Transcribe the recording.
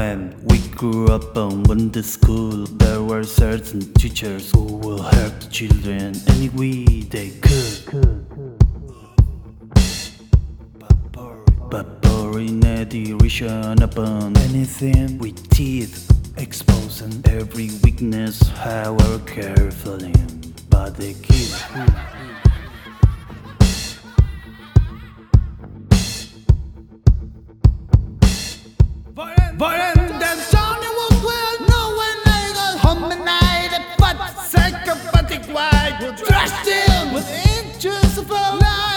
When we grew up and went to school, there were certain teachers who will help the children any way they could. But pouring admiration upon anything we did, exposing every weakness, however carefully. But they keep. But den Johnny was well knowing niggas Humminated but psychopathic white Dressed in with inches of light